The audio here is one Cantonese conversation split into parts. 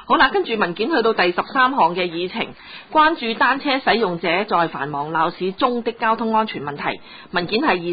好啦，跟住文件去到第13項嘅議程，關注單車使用者在繁忙鬧市中的交通安全問題。文件係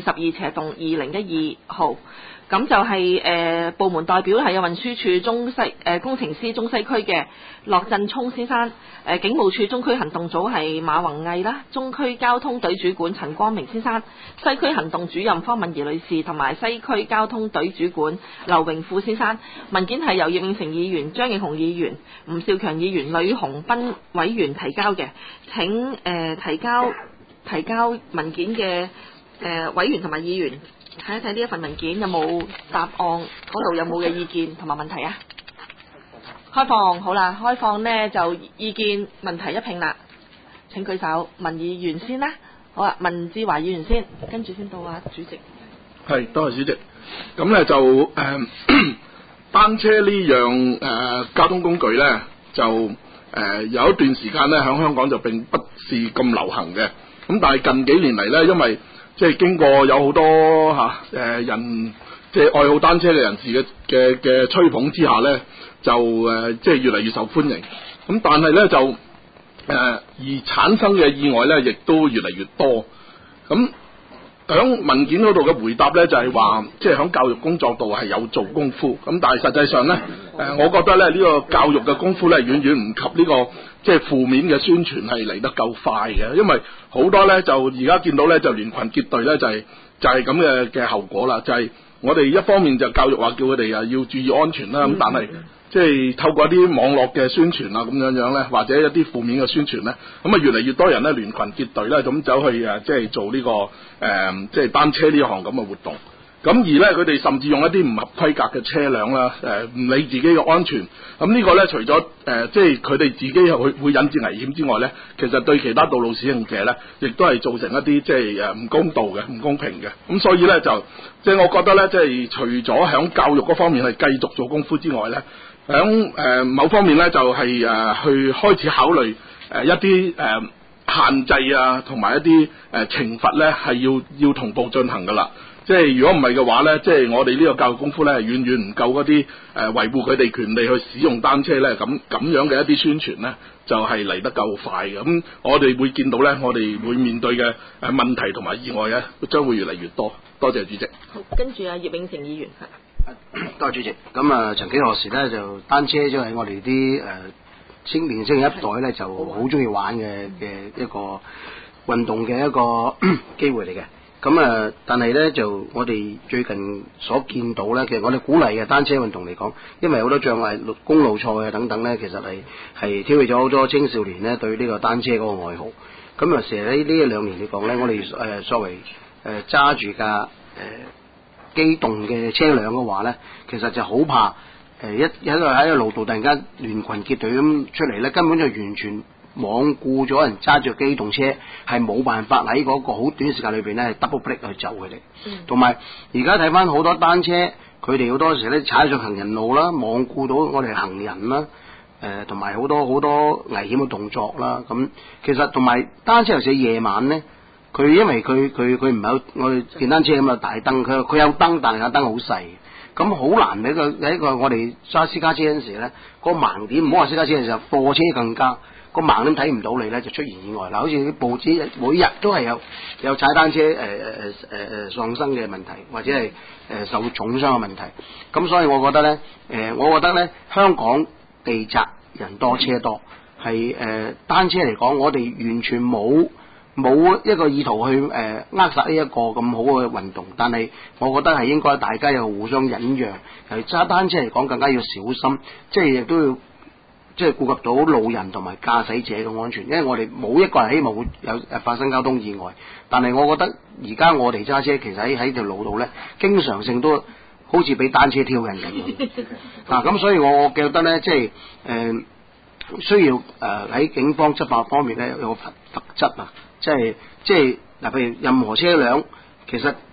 22/2012號。咁就係部門代表係有運輸署中西工程師中西區嘅駱振聰先生，警務處中區行動組係馬宏毅啦，中區交通隊主管陳光明先生，西區行動主任方敏儀女士，同埋西區交通隊主管劉榮富先生。文件係由葉永成議員、張翼雄議員、吳兆強議員、呂紅斌委員提交嘅。請提交文件嘅委員同埋議員睇一睇呢一份文件有冇答案，嗰度有冇嘅意見同埋問題啊？開放，好啦，開放呢就意見問題一併啦。請舉手，文議員先啦。好啊，文志華議員先，跟住先到啊主席。 係，多謝主席。咁呢就單車呢樣交通工具呢，就有一段時間呢喺香港就並不是咁流行嘅。咁但係近幾年嚟呢，因為即係經過有好多人即係愛好單車嘅人士嘅吹捧之下呢，就即係越嚟越受歡迎。咁但係呢，就而產生嘅意外呢，亦都越嚟越多。咁響文件嗰度嘅回答呢，就係話，即係響教育工作度係有做功夫。咁但係實際上呢，我覺得呢個教育嘅功夫呢，遠遠唔及呢個即係負面嘅宣傳係嚟得夠快嘅。因為好多呢，就而家見到呢，就聯群結隊呢，就係咁嘅後果啦。就係我哋一方面就教育話叫佢哋要注意安全啦。咁但係即係透過一啲網絡嘅宣傳啊，咁樣咧，或者一啲負面嘅宣傳咧，咁啊越嚟越多人咧聯群結隊咧，咁走去即係做呢個即係單車呢項咁嘅活動。咁而咧佢哋甚至用一啲唔合規格嘅車輛啦，唔理自己嘅安全。咁呢個咧除咗即係佢哋自己會引致危險之外咧，其實對其他道路使用者咧，亦都係造成一啲即係唔公道嘅、唔公平嘅。咁所以咧就即係我覺得咧，即係除咗響教育嗰方面係繼續做功夫之外咧，響某方面咧就係去開始考慮一啲限制啊，同埋一啲懲罰咧係要同步進行噶啦。即係如果唔係嘅話咧，即係我哋呢個教育功夫咧，遠遠唔夠嗰啲維護佢哋權利去使用單車咧，咁樣嘅一啲宣傳咧，就係嚟得夠快嘅。咁我哋會見到咧，我哋會面對嘅問題同埋意外咧，將會越嚟越多。多謝主席。 好，跟住葉永成議員。 多謝主席。咁曾幾何時咧，就單車就係我哋啲青年一代咧，就好中意玩嘅一個運動嘅一個機會嚟嘅。咁但係咧就我哋最近所見到咧，其實我哋鼓勵嘅單車運動嚟講，因為好多障礙公路賽啊等等咧，其實係挑起咗好多青少年咧對呢個單車嗰個愛好。咁成日呢一兩年嚟講咧，我哋作為揸住架機動嘅車輛嘅話咧，其實就好怕喺個路度突然間聯群結隊咁出嚟咧，根本就完全罔顧咗人揸住機動車係冇辦法喺嗰個好短時間裏邊咧 double break 去走佢哋。同埋而家睇翻好多單車，佢哋好多時咧踩上行人路啦，罔顧到我哋行人啦，同埋好多危險嘅動作啦。咁其實同埋單車尤其是夜晚咧，佢因為佢唔係我哋電單車咁嘅大燈，佢有燈，但係個燈好細。咁好難喺一個我哋揸私家車嗰陣時咧，個盲點唔好話私家車嘅時候，貨車更加個盲點睇唔到你咧，就出現意外啦。好似啲報紙每日都係有踩單車喪生嘅問題，或者係受重傷嘅問題。咁所以我覺得咧，香港地窄人多車多，係單車嚟講，我哋完全冇一個意圖去扼殺呢一個咁好嘅運動，但係我覺得係應該大家又互相忍讓，係揸單車嚟講更加要小心，即係亦都要即係顧及到路人同埋駕駛者嘅安全，因為我哋冇一個人希望會有發生交通意外，但係我覺得而家我哋揸車其實喺條路度咧，經常性都好似俾單車挑釁咁咁所以我覺得咧，即係需要喺警方執法方面咧有個罰則啊。即係嗱，譬如任何車輛，其實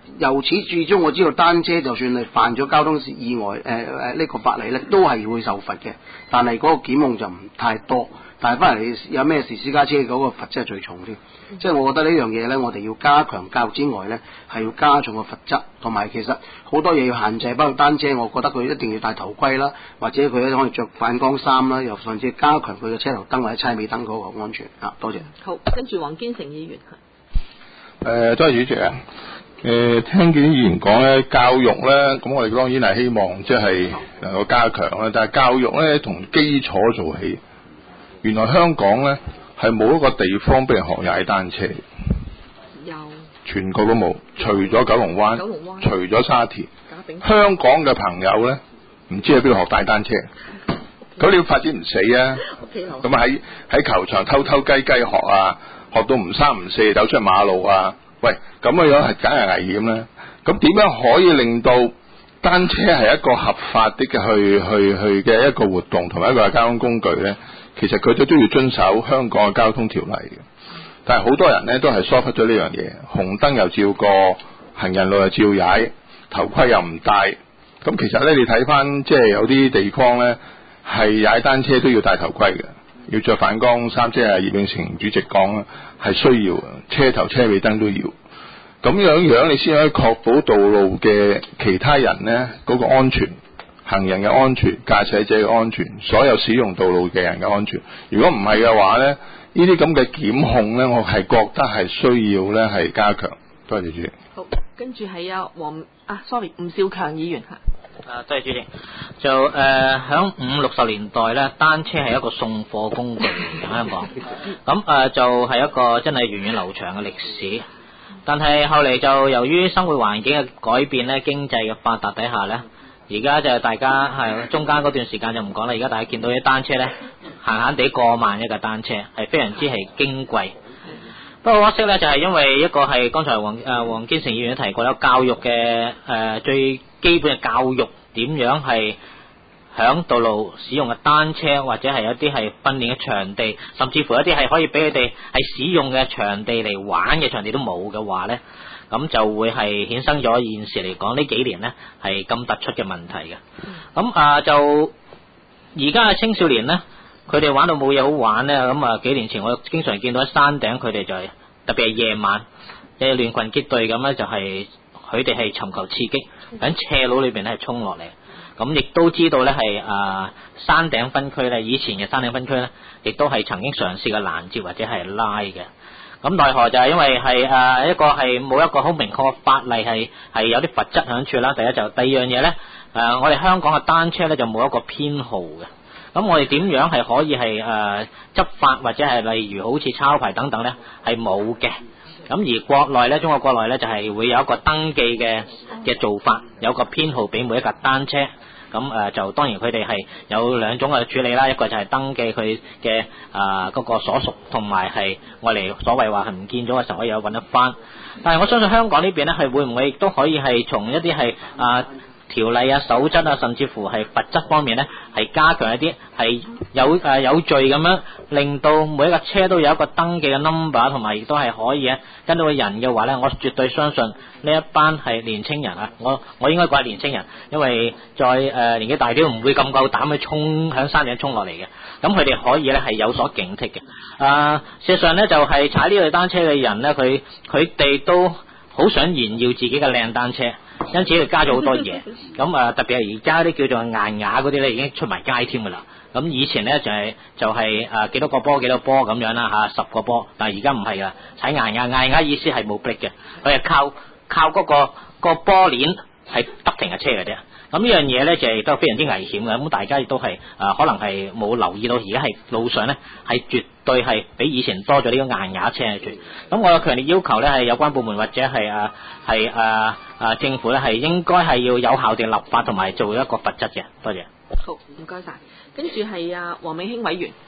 由始至終我知道單車就算係犯咗交通意外呢個法例咧，都係會受罰嘅，但係嗰個檢控就唔太多。但係翻嚟有咩事私家車嗰個罰則係最重添，即係我覺得呢樣嘢咧，我哋要加強教育之外咧，係要加重個罰則，同埋其實好多嘢要限制，包括單車，我覺得佢一定要戴頭盔啦，或者佢咧可以着反光衫啦，又甚至加強佢嘅車頭燈或者車尾燈嗰個安全啊。多謝。 好，跟住黃堅成議員。 多謝主席啊。聽見啲議員講咧，教育咧，咁我哋當然係希望即係能夠加強啦，但係教育咧從基礎做起。原來香港咧係冇一個地方俾人學踩單車， 有全國都冇，除咗九龍灣，除咗沙田，香港嘅朋友咧唔知喺邊度學踩單車，咁你要發展唔死啊！咁喺球場偷偷雞雞學啊，學到唔三唔四走出馬路啊！喂，咁嘅樣係梗係危險啦。咁點樣可以令到單車係一個合法的去嘅一個活動同埋一個交通工具咧？其實佢都要遵守香港嘅交通條例嘅，但係好多人咧都係疏忽咗呢樣嘢，紅燈又照過，行人路又照踩，頭盔又唔戴。咁其實咧，你睇翻即係有啲地方咧係踩單車都要戴頭盔嘅，要着反光衫，即係葉永成主席講啦，係需要嘅，車頭車尾燈都要。咁樣你先可以確保道路嘅其他人咧嗰個安全。行人嘅安全、駕駛者嘅安全、所有使用道路嘅人嘅安全。如果唔係嘅話咧，呢啲咁嘅檢控咧，我係覺得係需要咧係加強。多謝主席。 好，跟住係sorry， 吳兆強議員嚇。 多謝主席。就響50-60年代咧，單車係一個送貨工具嚟嘅香港。咁就係一個真係源遠流長嘅歷史。但係後嚟就由於生活環境嘅改變咧，經濟嘅發達底下咧。而家就大家係中間嗰段時間就唔講啦，而家大家見到啲單車咧，閒閒地過萬一架單車，係非常之係矜貴。不過可惜咧，就係因為一個係剛才黃堅成議員都提過啦，教育嘅最基本嘅教育點樣係響道路使用嘅單車，或者係一啲係訓練嘅場地，甚至乎一啲係可以俾佢哋係使用嘅場地嚟玩嘅場地都冇嘅話咧。咁就會係衍生咗現時嚟講呢幾年呢係咁突出嘅問題嘅。咁就而家嘅青少年呢，佢哋玩到冇嘢好玩呢。咁幾年前我經常見到喺山頂，佢哋就係特別係夜晚嘅亂群結隊咁呢，就係佢哋係尋求刺激，喺斜路裏邊咧係衝落嚟。咁亦都知道呢係山頂分區呢，以前嘅山頂分區呢，亦都係曾經嘗試過攔截或者係拉嘅。咁奈何就係因為係一個係冇一個好明確嘅法例係有啲罰則響處啦。第二樣嘢咧，我哋香港嘅單車咧就冇一個編號嘅。咁我哋點樣係可以係執法或者係例如好似抄牌等等咧係冇嘅。咁而國內咧，中國國內咧就係會有一個登記嘅做法，有個編號俾每一架單車。咁就當然佢哋係有兩種嘅處理啦，一個就係登記佢嘅嗰個所屬，同埋係我哋所謂話係唔見咗嘅時候可以有揾得翻。但係我相信香港呢邊咧係會唔會亦都可以係從一啲係條例啊、守則啊，甚至乎係罰則方面咧，係加強一啲係有序咁樣，令到每一架車都有一個登記嘅 number， 同埋亦都係可以跟到個人嘅話咧，我絕對相信呢一班係年青人啊，我應該講係年青人，因為再年紀大啲唔會咁夠膽去衝響山頂衝落嚟嘅，咁佢哋可以咧係有所警惕嘅。事實上咧就係踩呢類單車嘅人咧，佢哋都好想炫耀自己嘅靚單車。因此佢加咗好多嘢，咁特別係而家啲叫做硬牙嗰啲咧，已經出埋街添噶啦。咁以前咧就係幾多個波咁樣啦嚇，10個波，但係而家唔係啦，踩硬牙意思係冇 brake 嘅，佢係靠嗰個波鏈係不停嘅車嘅啫。咁呢樣嘢咧就係都非常之危險嘅，咁大家亦都係可能係冇留意到，而家係路上咧係絕對係比以前多咗呢個硬牙車嘅住。咁我有強烈要求咧係有關部門或者係政府咧係應該係要有效地立法同埋做一個罰則嘅。多謝。 好，唔該晒。跟住係黃美興委員。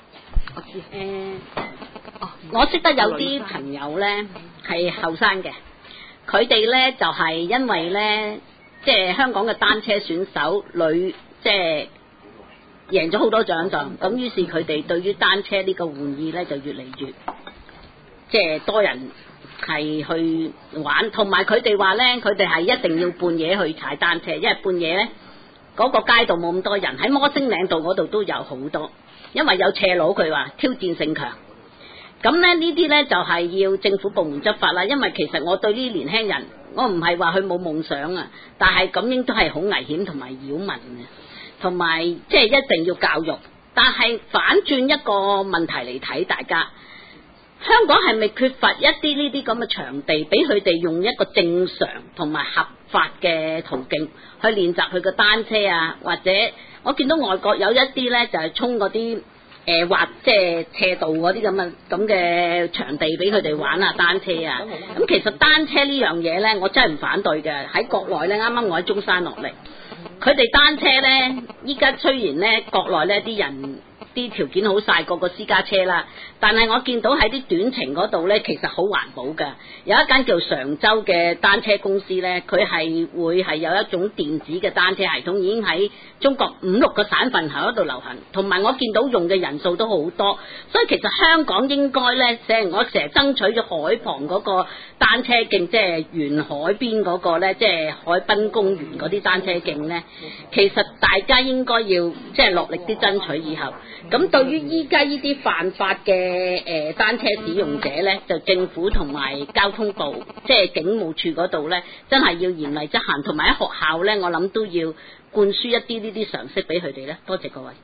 我識得有啲朋友咧係後生嘅，佢哋咧就係因為咧。即係香港嘅單車選手女，即係贏咗好多獎狀，咁於是佢哋對於單車呢個玩意咧就越嚟越即係多人係去玩，同埋佢哋話呢，佢哋係一定要半夜去踩單車，因為半夜呢嗰個街道冇咁多人，喺摩星嶺道嗰度都有好多，因為有斜路，佢話挑戰性強。咁呢啲呢，就係要政府部門執法啦，因為其實我對呢啲年輕人，我唔係話佢冇夢想啊，但係咁應都係好危險同埋擾民嘅，同埋即係一定要教育。但係反轉一個問題嚟睇，大家香港係咪缺乏一啲呢啲咁嘅場地，俾佢哋用一個正常同埋合法嘅途徑去練習佢嘅單車啊？或者我見到外國有一啲呢，就係衝嗰啲滑即係斜道嗰啲咁嘅場地俾佢哋玩啊單車啊。咁其實單車呢樣嘢呢，我真係唔反對嘅。喺國內呢，啱啱我喺中山落嚟，佢哋單車呢，依家雖然呢國內呢啲人啲條件好晒，個私家車啦，但係我見到喺啲短程嗰度呢，其實好環保㗎。有一間叫常州嘅單車公司呢，佢係會係有一種電子嘅單車系統，已經喺中國5-6個省份喺度流行，同埋我見到用嘅人數都好多，所以其實香港應該呢，我成日爭取咗海旁嗰個單車徑，即係沿海邊嗰個呢，即係海濱公園嗰啲單車徑呢，其實大家應該要即係落力啲爭取以後。咁對於依家呢啲犯法嘅單車使用者呢，就政府同埋交通部即係警務處嗰度呢，真係要嚴厲執行，同埋喺學校呢，我諗都要灌輸一啲呢啲常識俾佢哋呢。多謝各位。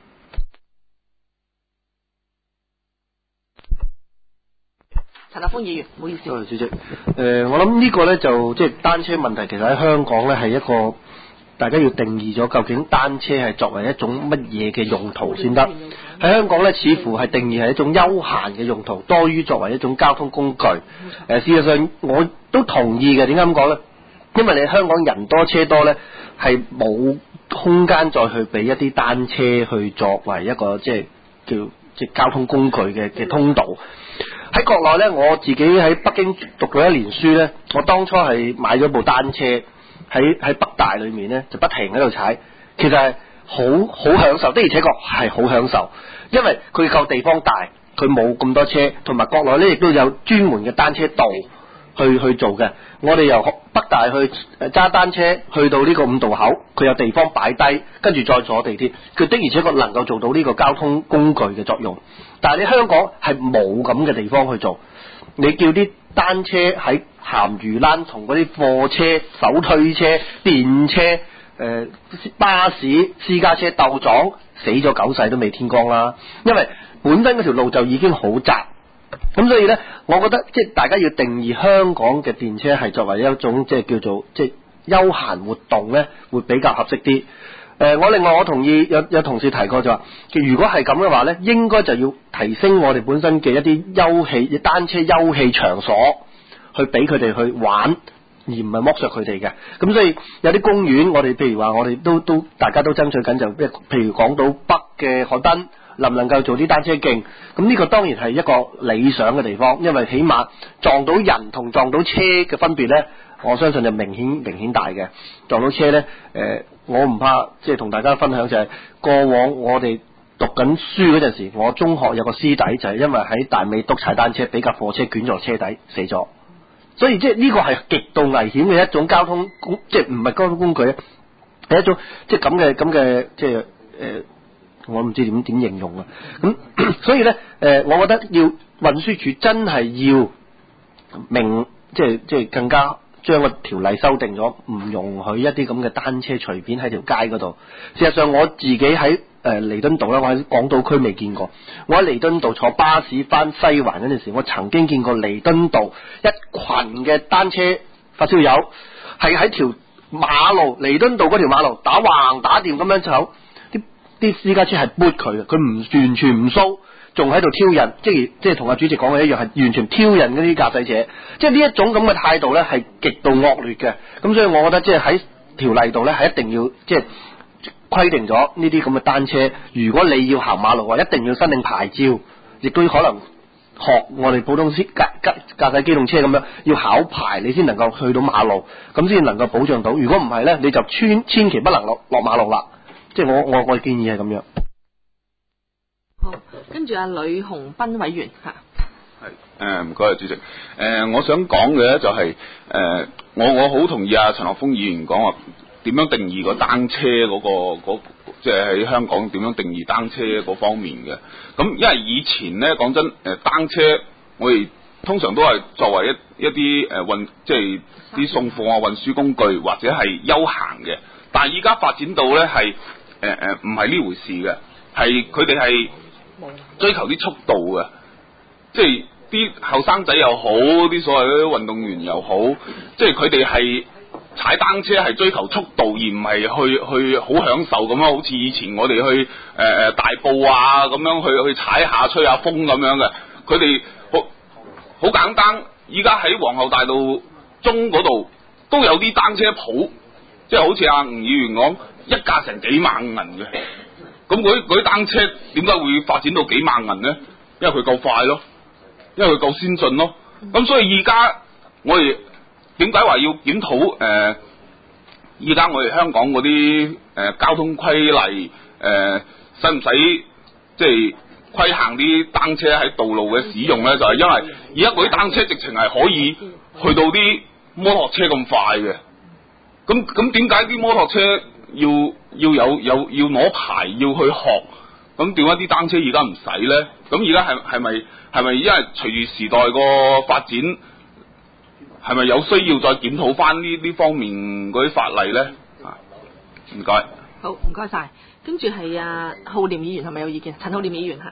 陳立峰議員，唔好意思。 多謝主席。我諗呢個呢，就即係單車問題，其實喺香港呢，係一個大家要定義咗究竟單車係作為一種乜嘢嘅用途先得。喺香港呢，似乎係定義係一種休閒嘅用途，多於作為一種交通工具。事實上我都同意嘅。點解咁講呢？因為你香港人多車多呢，係冇空間再去俾一啲單車去作為一個即係交通工具嘅通道。喺國內呢，我自己喺北京讀咗1年書呢，我當初係買咗部單車喺北大裏面呢，就不停喺度踩，其實係好享受，的而且確係好享受，因為佢夠地方大，佢冇咁多車，同埋國內呢亦都有專門嘅單車道去做嘅。我哋由北大去揸單車去到呢個五道口，佢有地方擺低，跟住再坐地鐵，佢的而且確能夠做到呢個交通工具嘅作用。但係你香港係冇咁嘅地方去做，你叫啲單車喺鹹魚欄同嗰啲貨車、手推車、電車、巴士、私家車鬥撞，死咗9世都未天光啦。因為本身嗰條路就已經好窄，咁所以呢，我覺得即係大家要定義香港嘅電車係作為一種即係叫做即係休閒活動呢，會比較合適啲。另外我同意有同事提過就話，如果係咁嘅話呢，應該就要提升我哋本身嘅一啲單車休憩場所，去俾佢哋去玩，而唔係剝削佢哋嘅。咁所以有啲公園，我哋譬如話我哋都大家都爭取緊，就譬如港島北嘅海濱，能唔能夠做啲單車徑？咁呢個當然係一個理想嘅地方，因為起碼撞到人同撞到車嘅分別呢，我相信就明顯大嘅。撞到車呢，我唔怕即係同大家分享就係過往我哋讀緊書嗰陣時，我中學有個師弟就係因為喺大美督踩單車，俾架貨車捲咗車底死咗。所以即係呢個係極度危險嘅一種交通工，即係唔係交通工具咧，係一種即係咁嘅即係我唔知點形容啊。咁所以咧我覺得要運輸署真係要即係更加將個條例修訂咗，唔容許一啲咁嘅單車隨便喺條街嗰度。事實上我自己喺彌敦道啦，我喺港島區未見過。我喺彌敦道坐巴士翻西環嗰陣時，我曾經見過彌敦道一群嘅單車發燒友係喺條馬路，彌敦道嗰條馬路打橫打掂咁樣走，啲私家車係撥佢嘅，佢唔完全唔騷，仲喺度挑釁，即係同阿主席講嘅一樣，係完全挑釁嗰啲駕駛者。即係呢一種咁嘅態度咧，係極度惡劣嘅。咁所以我覺得即係喺條例度咧，係一定要即係規定咗呢啲咁嘅單車，如果你要行馬路話，一定要申領牌照，亦都可能學我哋普通駕駛機動車咁樣要考牌，你先能夠去到馬路，咁先能夠保障到。如果唔係咧，你就千祈不能落馬路啦。即係我建議係咁樣。 好，跟住阿呂鴻斌委員嚇。 唔該啊，主席。我想講嘅咧就係、我好同意啊陳學鋒議員講話點樣定義個單車嗰即係喺香港點樣定義單車嗰方面嘅。咁因為以前咧講真，單車我哋通常都係作為一啲即係啲送貨啊運輸工具或者係休閒嘅，但係依家發展到咧係唔係呢回事嘅，係佢哋係追求啲速度嘅，即係啲後生仔又好，啲所謂啲運動員又好，即係佢哋係踩單車係追求速度，而唔係去好享受咁樣，好似以前我哋去大埔啊咁樣去踩下吹下風咁樣嘅，佢哋好簡單。依家喺皇后大道中嗰度都有啲單車鋪，即係好似阿吳議員講，一架成幾萬銀嘅。咁嗰啲單車點解會發展到幾萬銀呢？因為佢夠快咯，因為佢夠先進咯。咁所以而家我哋點解話要檢討而家我哋香港嗰啲交通規例使唔使即係規限啲單車喺道路嘅使用咧？就係因為而家嗰啲單車直情係可以去到啲摩托車咁快嘅。咁點解啲摩托車要攞牌要去學？咁點解啲單車而家唔使咧？咁而家係咪因為隨住時代個發展，係咪有需要再檢討翻呢方面嗰啲法例咧？唔該。 好，唔該晒。跟住係浩廉議員係咪有意見？陳浩廉議員嚇。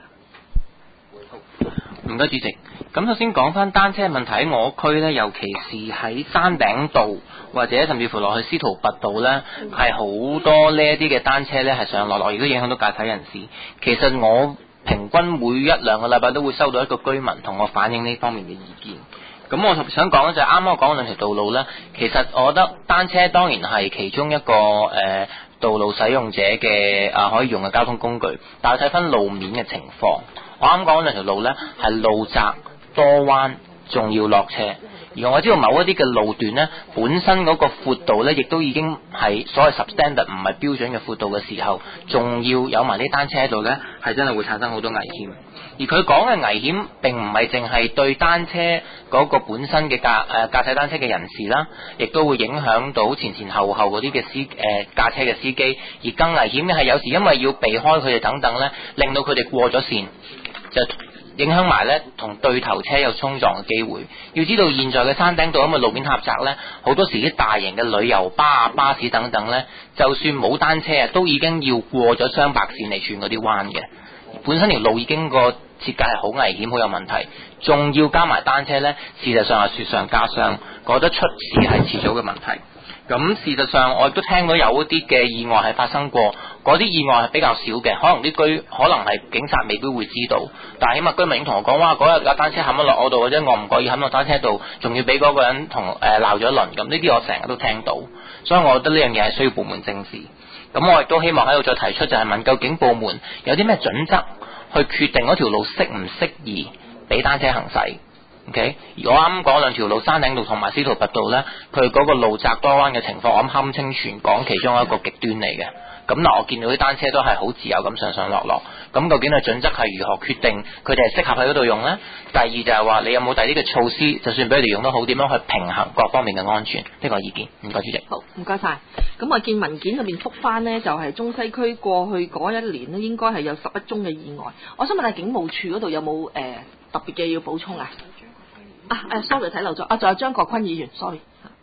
唔該主席。咁首先講翻單車問題喺我區咧，尤其是喺山頂道或者甚至乎落去司徒拔道咧，係好多呢一啲嘅單車咧係上落，亦都影響到駕駛人士。其實我平均每一兩個禮拜都會收到一個居民同我反映呢方面嘅意見。咁我想講咧就係啱啱我講嘅兩條道路咧，其實我覺得單車當然係其中一個道路使用者嘅可以用嘅交通工具，但係睇翻路面嘅情況。我啱講兩條路咧係路窄多彎，仲要落車。而我知道某一啲嘅路段咧，本身嗰個闊度咧，亦都已經係所謂 substandard 唔係標準嘅闊度嘅時候，仲要有埋啲單車喺度咧，係真係會產生好多危險。而佢講嘅危險並唔係淨係對單車嗰個本身嘅駕駛單車嘅人士啦，亦都會影響到前後嗰啲嘅駕車嘅司機。而更危險嘅係有時因為要避開佢哋等等咧，令到佢哋過咗線，就影響埋咧同對頭車有衝撞嘅機會。要知道現在嘅山頂道因為路面狹窄咧，好多時啲大型嘅旅遊巴巴士等等咧，就算冇單車都已經要過咗雙白線嚟轉嗰啲彎嘅。本身條路已經個設計係好危險好有問題，仲要加埋單車咧，事實上係雪上加霜，覺得出事係遲早嘅問題。咁事實上我亦都聽到有一啲嘅意外係發生過，嗰啲意外係比較少嘅，可能係警察未必會知道，但係起碼居民已經同我講，哇，嗰日架單車冚咗落我度，或者我唔覺意冚落單車度，仲要俾嗰個人鬧咗一輪，咁呢啲我成日都聽到，所以我覺得呢樣嘢係需要部門正視。咁我亦都希望喺度再提出就係問，究竟部門有啲咩準則去決定嗰條路適唔適宜俾單車行駛？OK， 如果啱講兩條路，山頂道同埋司徒拔道呢，佢嗰個路窄多彎嘅情況，我諗堪稱全港其中一個極端嚟嘅。咁嗱，我見到啲單車都係好自由咁上上落落。咁究竟嘅準則係如何決定佢哋係適合喺嗰度用呢？第二就係話你有冇第啲嘅措施，就算俾佢哋用得好，點樣去平衡各方面嘅安全？呢個意見，唔該主席。 好，唔該晒。咁我見文件裏面覆翻呢，就係中西區過去嗰一年呢，應該係有11宗嘅意外。我想問下警務處嗰度有冇特別嘅要補充啊？sorry 睇漏咗，仲有張國坤議員 ，sorry。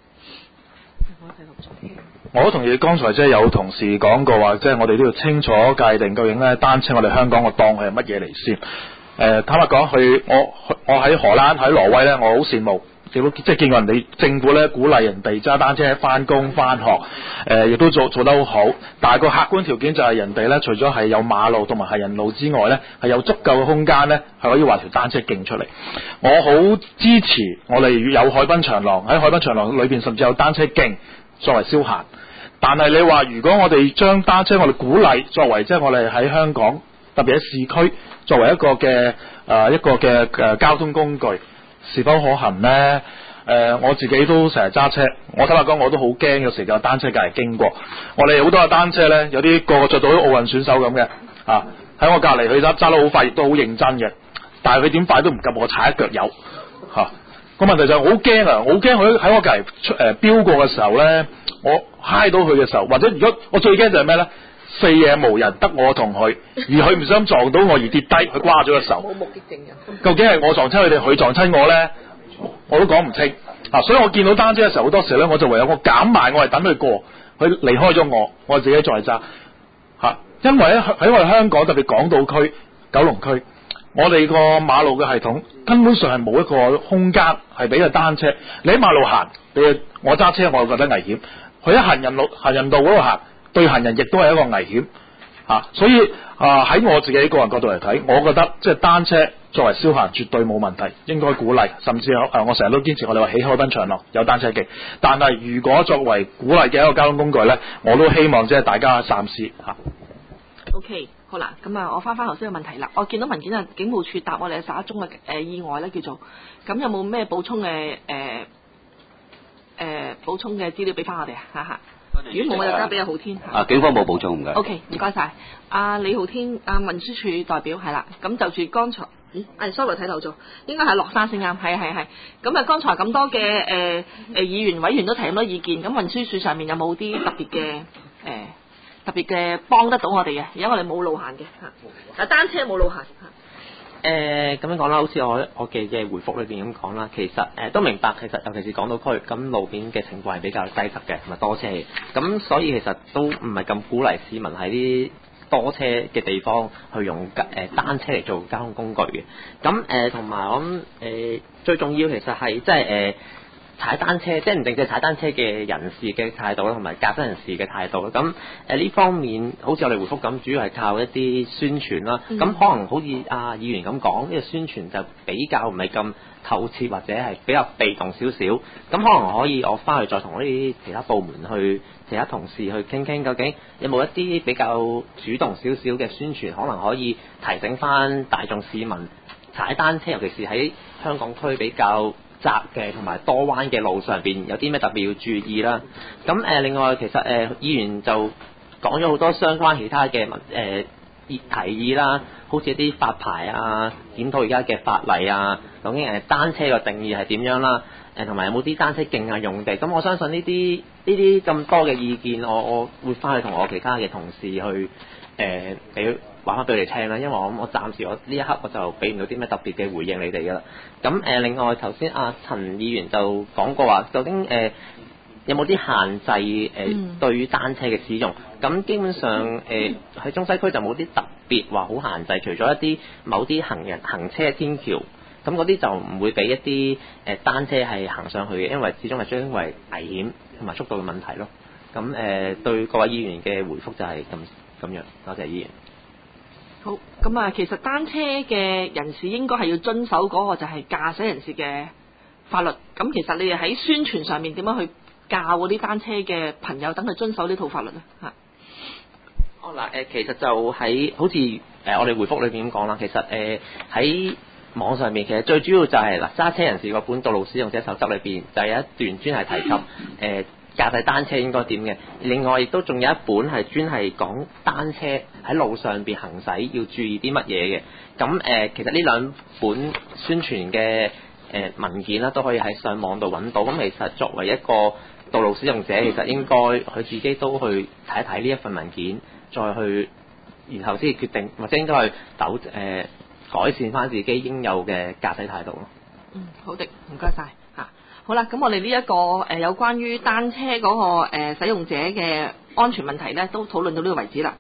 我都同意剛才即係有同事講過話，即係我哋都要清楚界定究竟咧單車我哋香港個當係乜嘢嚟先。坦白講，我喺荷蘭喺挪威咧，我好羨慕，亦都即係見過人哋政府咧鼓勵人哋揸單車翻工翻學，亦都做得好好。但係個客觀條件就係人哋咧，除咗係有馬路同埋行人路之外咧，係有足夠嘅空間咧，係可以畫條單車徑出嚟。我好支持我哋有海濱長廊，喺海濱長廊裏邊甚至有單車徑作為消閒。但係你話如果我哋將單車我哋鼓勵作為即係我哋喺香港特別喺市區作為一個嘅交通工具，是否可行呢？我自己都成日揸車，我坦白講我都好驚有時間單車隔籬經過。我哋好多嘅單車呢，有啲個着到啲奧運選手咁嘅喺我隔籬佢揸得好快，亦都好認真嘅。 但係佢點快都唔及我踩一腳油嚇。個問題就係好驚啊！好驚佢喺我隔離飆過嘅時候咧，我揩到佢嘅時候，或者如果我最驚就係咩咧？四野無人，得我同佢，而佢唔想撞到我而跌低，佢瓜咗個手。 冇目擊證人。 究竟係我撞親佢哋，佢撞親我咧？我都講唔清啊！所以我見到單車嘅時候，好多時咧我就唯有我減慢，我係等佢過，佢離開咗我自己再揸嚇。因為喺我哋香港特別港島區、九龍區，我哋個馬路嘅系統根本上係冇一個空間係俾個單車。你喺馬路行，我揸車我就覺得危險。佢喺行人道嗰度行，對行人亦都係一個危險嚇。所以喺我自己個人角度嚟睇，我覺得即係單車作為消閒絕對冇問題，應該鼓勵，甚至我成日都堅持我哋話起海濱長廊有單車徑。但係如果作為鼓勵嘅一個交通工具咧，我都希望即係大家三思嚇。 OK， 好啦，咁啊，我翻頭先嘅問題啦。我見到文件啊，警務處答我哋11宗嘅意外咧，叫做咁有冇咩補充嘅補充嘅資料俾翻我哋啊？嚇嚇。如果冇我就交俾阿浩天。 警方冇補充唔該。 OK， 唔該晒。阿李浩天，運輸署代表係啦。咁就住剛才，sorry 睇漏咗，應該係落山先啱，係。咁啊，剛才咁多嘅議員委員都提咁多意見，咁運輸署上面有冇啲特別嘅幫得到我哋嘅？而家我哋冇路限嘅嚇，單車冇路限嚇。 咁樣講啦，好似我嘅回覆裏邊咁講啦，其實都明白，其實尤其是港島區，咁路邊嘅情況係比較擠塞嘅，同埋多車嘅，咁所以其實都唔係咁鼓勵市民喺啲多車嘅地方去用單車嚟做交通工具嘅。咁同埋我諗最重要其實係即係踩單車，即係唔淨係踩單車嘅人士嘅態度啦，同埋駕駛人士嘅態度啦。咁呢方面，好似我哋回覆咁，主要係靠一啲宣傳啦。咁可能好似議員咁講，呢個宣傳就比較唔係咁透徹，或者係比較被動少少。咁可能可以我翻去再同呢啲其他部門其他同事去傾傾，究竟有冇一啲比較主動少少嘅宣傳，可能可以提醒翻大眾市民踩單車，尤其是喺香港區比較窄嘅同埋多彎嘅路上邊有啲咩特別要注意啦。咁另外其實議員就講咗好多相關其他嘅提議啦，好似一啲發牌啊、檢討而家嘅法例啊，究竟單車嘅定義係點樣啦？同埋有冇啲單車徑啊用地？咁我相信呢啲咁多嘅意見，我會翻去同我其他嘅同事去話翻俾你聽啦，因為我暫時呢一刻我就俾唔到啲咩特別嘅回應你哋噶啦。咁另外頭先陳議員就講過話，究竟有冇啲限制對於單車嘅使用？咁基本上喺中西區就冇啲特別話好限制，除咗一啲某啲行車天橋，咁嗰啲就唔會俾一啲單車係行上去嘅，因為始終係將為危險同埋速度嘅問題咯。咁對各位議員嘅回覆就係咁樣，多謝議員。 好，咁其實單車嘅人士應該係要遵守嗰個就係駕駛人士嘅法律。咁其實你哋喺宣傳上面點樣去教嗰啲單車嘅朋友等佢遵守呢套法律呢？嚇。 其實就喺好似我哋回覆裏邊咁講啦，其實喺網上面其實最主要就係揸車人士嗰本道路使用者守則裏邊就有一段專係提及駕駛單車應該點嘅，另外亦都仲有一本係專係講單車喺路上邊行駛要注意啲乜嘢嘅。咁其實呢兩本宣傳嘅文件啦，都可以喺上網度揾到。咁其實作為一個道路使用者，其實應該佢自己都去睇一睇呢一份文件，再去然後先決定，或者應該去改善翻自己應有嘅駕駛態度咯。 好的，唔該晒。好啦，咁我哋呢一個有關於單車嗰個使用者嘅安全問題咧，都討論到呢個為止啦。